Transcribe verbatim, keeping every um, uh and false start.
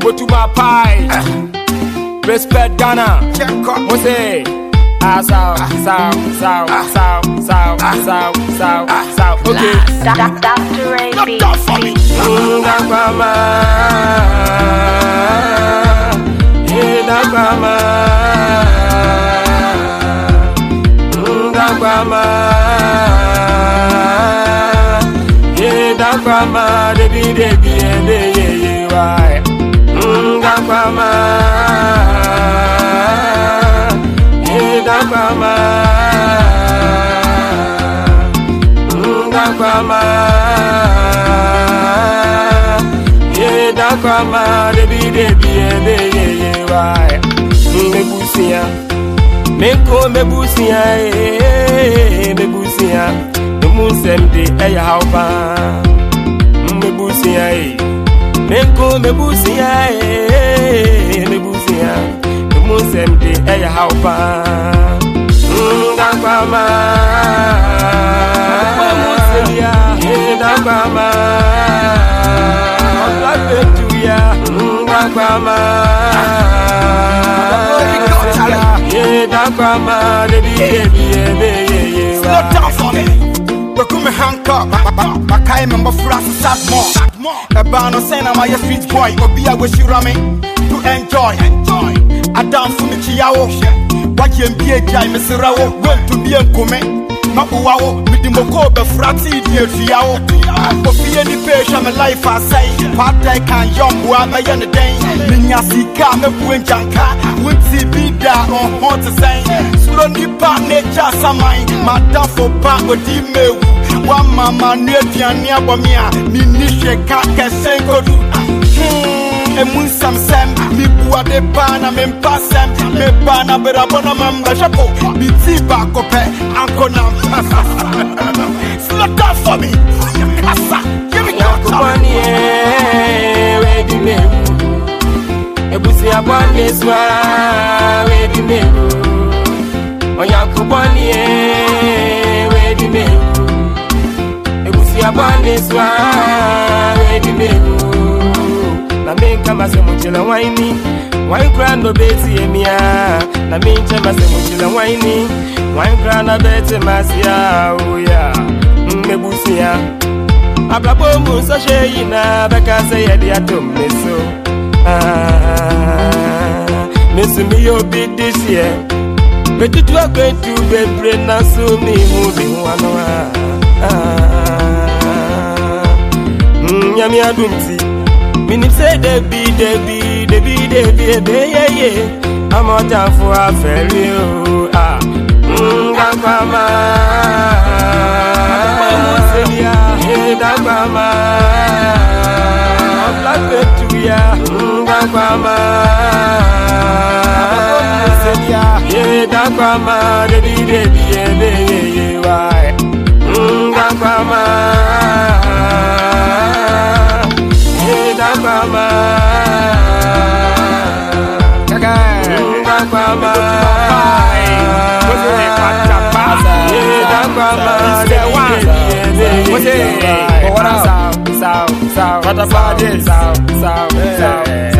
to my pie. Respect Ghana. Mose. Ah, sow, sow, sow, sow, sow, sow, sow, sow. Okay. Doctor Ray B. Dakwama. Hey, Dakwama. Dakwama. Hey, Dakwama. Debi, debi, debi, why? Dakwama. Dakwama, Dakwama, yeah, Dakwama, debi debi ebe ye why? Mebusia, meko mebusia, eh, mebusia, memusemde eya haupa, mebusia, meko mebusia, eh, mebusia. Musemde eya haupa Dakwama Muselia Dakwama Olabetuya Dakwama Dakwama Debi debi ebe slow down for me. Become a handcuff, my kind member for us to start more. A band of saying I'm a street boy, or be a wish you ramming to enjoy. Enjoy. I dance for me, Chiao. What you be a guy, Mister Rao, well to be a comment. Mabuao, with the Moko, the Frati, dear Chiao. For be any patient, my life, I say. Part I can young, who am I on the day? Minyasi, Kame, Puenjanka, would see be there on what to say. Slowly, part nature, some mind, my dance for part with the mail. One mama, near Piania, Bomia, Minisha, Kaka, Senko. Emun sam sam, mi bua de bana me passam, me bana bera bona mamba chapo, mi tiba kope, anko nam. Slow down for me, kasa, give me your time. Ready me, ebusi abone swa, ready me. Oyakuboni, ready me, ebusi abone swa, ready me. Na minka masemuchila waini wine grand obeti emia na mincha masemuchila waini wine grand obeti masia oya mmebusia ablabo muso sheyina beka se yedi atom meso ah meso mi obi this year betutu agbetu bebre na so mi hu bi hu ano ah nyami adumti Minim say debi debi debi debi ebe ye ye I'm a time for a ferry ah Dakwama Muselia Dakwama Olabetuya Dakwama Muselia Dakwama debi debi ebe ye ye why Dakwama Dakwama, Dakwama, Dakwama,